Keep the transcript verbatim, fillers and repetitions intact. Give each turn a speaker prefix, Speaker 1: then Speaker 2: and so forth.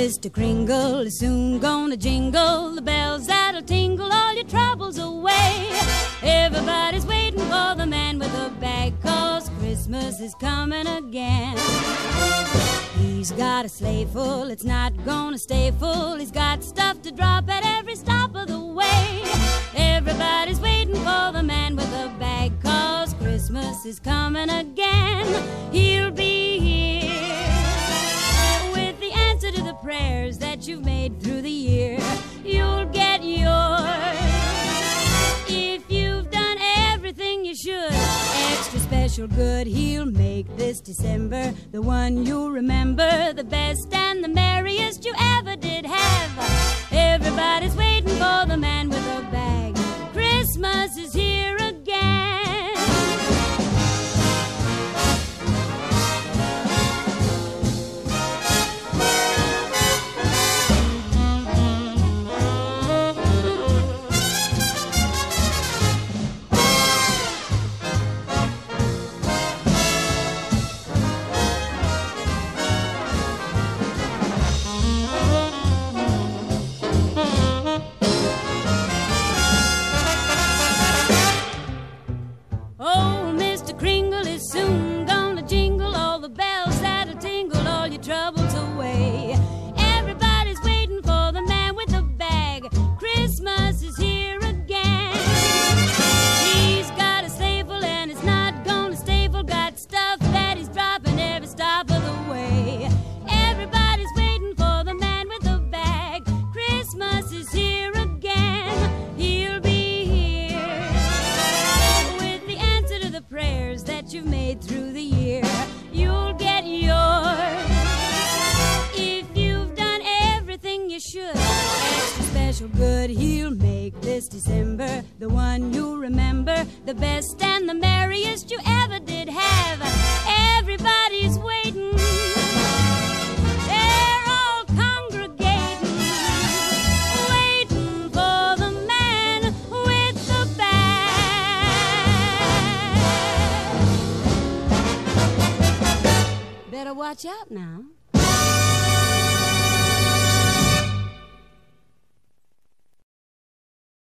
Speaker 1: Mister Kringle is soon gonna jingle the bells that'll tingle all your troubles away. Everybody's waiting for the man with the bag, 'cause Christmas is coming again. He's got a sleigh full, it's not gonna stay full. He's got stuff to drop at every stop of the way. Everybody's waiting for the man with the bag, 'cause Christmas is coming again. He'll be here with the answer to the prayers that you've made through the year. You'll get yours if you've done everything you should. Extra special good he'll make this December, the one you'll remember, the best and the merriest you ever did have. Everybody's waiting for the man with a bag. Christmas is here again. Soon gonna jingle all the bells that'll tingle all your troubles away. Everybody's waiting for the man with the bag. Christmas is here again. He's got a sleigh full and it's not gonna stay full. Got stuff that he's dropping every stop of the way. Everybody's waiting for the man with the bag. Christmas is here again. He'll be here with the answer to the prayers that you've made through the year. You'll get yours if you've done everything you should. Extra special good he'll make this December, the one you'll remember, the best and the merriest you ever did have. Everybody's waiting, they're all congregating, waiting for the man with the bag. Better watch out now.